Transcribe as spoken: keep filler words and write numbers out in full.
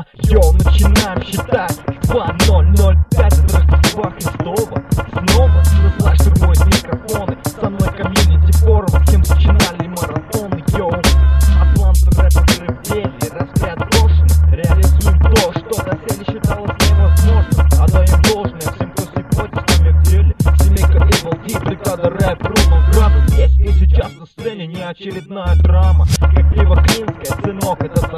ага, йоу, начинаем считать. Два ноль ноль пять от Рождества Христова. Снова слэш штурмует микрофоны. Со мной комьюнити форум, всем начинали марафоны. Йоу, атланты рэперы в деле, распрят брошен. Реализуем то, что доселе считалось невозможным. Отдаем должное всем, кто сегодня с нами в деле. Семейка Evil D, бригада рэп, Рунал Град. Здесь и сейчас на сцене не очередная драма. Как пиво клинское, сынок, это